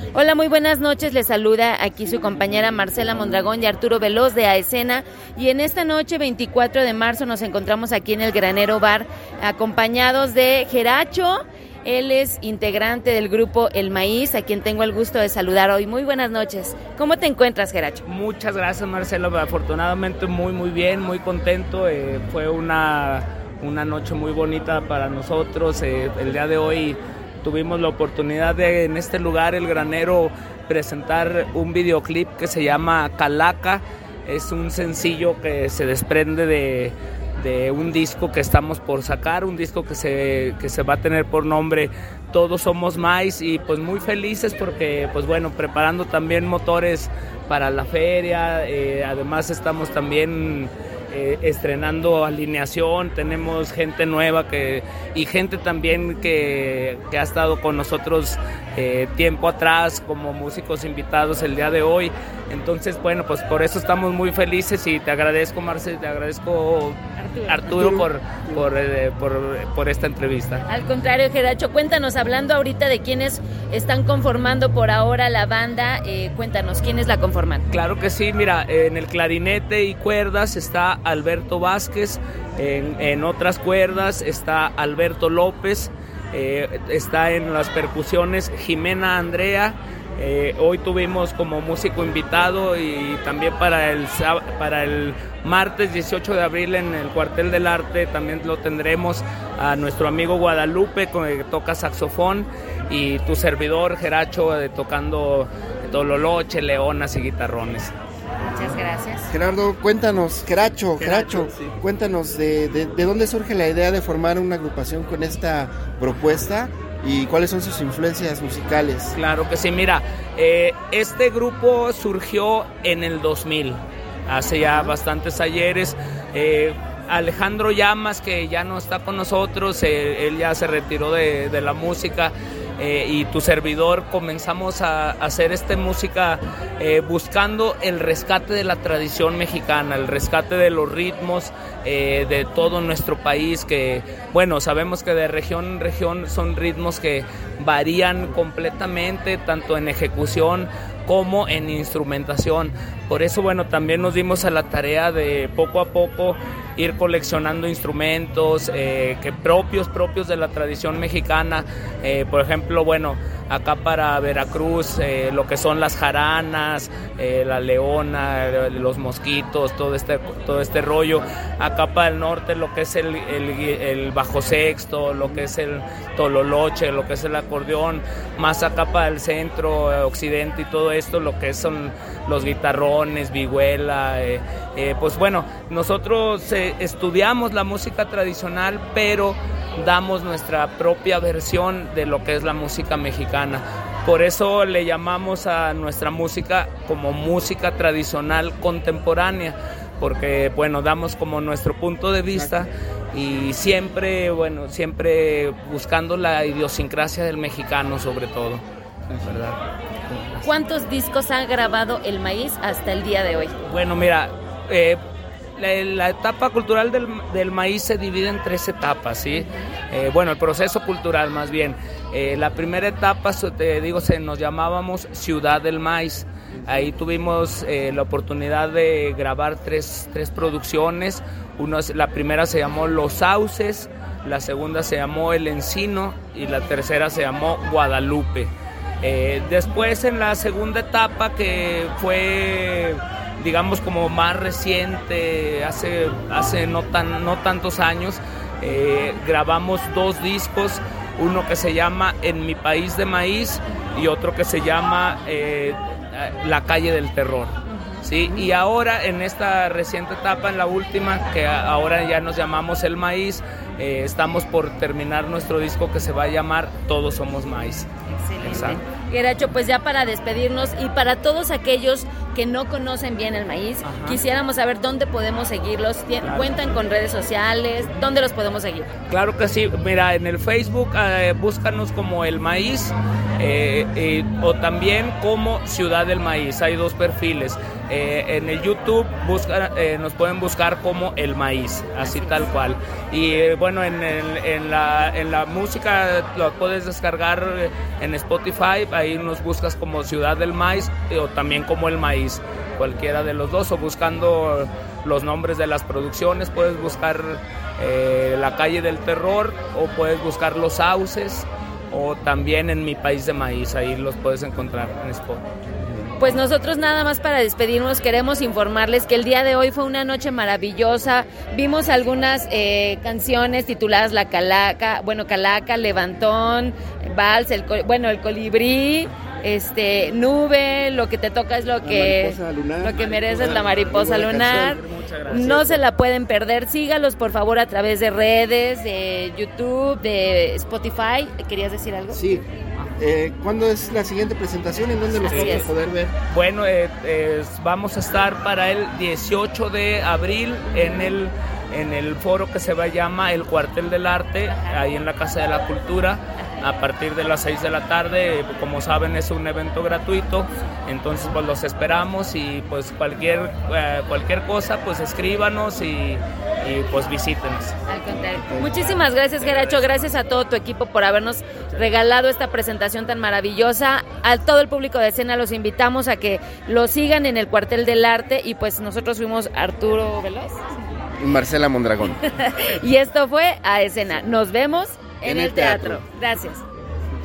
Hola, muy buenas noches. Les saluda aquí su compañera Marcela Mondragón y Arturo Veloz de A Escena. Y en esta noche, 24 de marzo, nos encontramos aquí en el Granero Bar, acompañados de Jeracho. Él es integrante del grupo El Maíz, a quien tengo el gusto de saludar hoy. Muy buenas noches. ¿Cómo te encuentras, Jeracho? Muchas gracias, Marcela. Afortunadamente muy bien, muy contento. Fue una noche muy bonita para nosotros. El día de hoy tuvimos la oportunidad de, en este lugar, el Granero, presentar un videoclip que se llama Calaca. Es un sencillo que se desprende de un disco que estamos por sacar, un disco que se va a tener por nombre Todos Somos Maíz, y pues muy felices porque pues bueno, preparando también motores para la feria. Además estamos también estrenando alineación, tenemos gente nueva y gente también que ha estado con nosotros tiempo atrás como músicos invitados el día de hoy. Entonces bueno, pues por eso estamos muy felices y te agradezco, Marce, te agradezco Arturo por esta entrevista. Al contrario, Jeracho, cuéntanos, hablando ahorita de quienes están conformando por ahora la banda, cuéntanos, ¿quiénes la conforman? Claro que sí, mira, en el clarinete y cuerdas está Alberto Vázquez, en otras cuerdas está Alberto López, está en las percusiones Jimena Andrea. Hoy tuvimos como músico invitado, y también para el martes 18 de abril en el Cuartel del Arte también lo tendremos a nuestro amigo Guadalupe, que toca saxofón, y tu servidor Jeracho tocando tololoche, leonas y guitarrones. Muchas gracias. Gerardo, cuéntanos, Jeracho, sí. Cuéntanos de dónde surge la idea de formar una agrupación con esta propuesta y cuáles son sus influencias musicales. Claro que sí, mira, este grupo surgió en el 2000, hace ya bastantes ayeres. Alejandro Llamas, que ya no está con nosotros, él ya se retiró de la música, y tu servidor comenzamos a hacer esta música buscando el rescate de la tradición mexicana, el rescate de los ritmos de todo nuestro país, que bueno, sabemos que de región en región son ritmos que varían completamente, tanto en ejecución como en instrumentación. Por eso bueno, también nos dimos a la tarea de poco a poco ir coleccionando instrumentos que propios de la tradición mexicana. Por ejemplo, bueno, acá para Veracruz, lo que son las jaranas, la leona, los mosquitos, todo este rollo. Acá para el norte, lo que es el bajo sexto, lo que es el tololoche, lo que es el acordeón. Más acá para el centro, occidente y todo esto, lo que son los guitarrones, vihuela. Pues bueno, nosotros estudiamos la música tradicional, pero damos nuestra propia versión de lo que es la música mexicana. Por eso le llamamos a nuestra música como música tradicional contemporánea, porque bueno, damos como nuestro punto de vista y siempre buscando la idiosincrasia del mexicano sobre todo, ¿verdad? ¿Cuántos discos ha grabado El Maíz hasta el día de hoy? Bueno, mira, la etapa cultural del maíz se divide en 3 etapas, ¿sí? Bueno, el proceso cultural más bien. La primera etapa, nos llamábamos Ciudad del Maíz. Ahí tuvimos la oportunidad de grabar tres producciones. La primera se llamó Los Sauces, la segunda se llamó El Encino y la tercera se llamó Guadalupe. Después, en la segunda etapa, que fue digamos como más reciente, hace no tantos años, grabamos 2 discos, uno que se llama En mi país de maíz y otro que se llama La calle del terror, ¿sí? Y ahora en esta reciente etapa, en la última, que ahora ya nos llamamos El Maíz, estamos por terminar nuestro disco que se va a llamar Todos Somos Maíz. Excelente. Jeracho, pues ya para despedirnos y para todos aquellos que no conocen bien El Maíz, quisiéramos saber dónde podemos seguirlos. Claro. ¿Cuentan con redes sociales? ¿Dónde los podemos seguir? Claro que sí, mira, en el Facebook búscanos como El Maíz, o también como Ciudad del Maíz. Hay 2 perfiles. En el YouTube nos pueden buscar como El Maíz, así tal cual. Y bueno, en la música lo puedes descargar en Spotify, ahí nos buscas como Ciudad del Maíz o también como El Maíz, cualquiera de los dos, o buscando los nombres de las producciones puedes buscar La Calle del Terror, o puedes buscar Los Sauces, o también en Mi País de Maíz, ahí los puedes encontrar en Spotify. Pues nosotros nada más para despedirnos queremos informarles que el día de hoy fue una noche maravillosa. Vimos algunas canciones tituladas La Calaca, Calaca, Levantón, Vals, el Colibrí, Nube, Lo que te toca es lo que mereces, La Mariposa Lunar. No se la pueden perder. Sígalos por favor a través de redes, de YouTube, de Spotify. ¿Querías decir algo? Sí. ¿Cuándo es la siguiente presentación? ¿En dónde los vamos a poder ver? Bueno, vamos a estar para el 18 de abril en el foro que se llama El Cuartel del Arte, ahí en la Casa de la Cultura, a partir de las 6 de la tarde. Como saben, es un evento gratuito, entonces pues los esperamos, y pues cualquier cosa, pues escríbanos y pues visítenos. Al contrario. Muchísimas gracias, Geracho, gracias a todo tu equipo por habernos regalado esta presentación tan maravillosa. A todo el público de Escena los invitamos a que lo sigan en el Cuartel del Arte, y pues nosotros fuimos Arturo Veloz y Marcela Mondragón. Y esto fue A Escena. Nos vemos en el teatro. Gracias.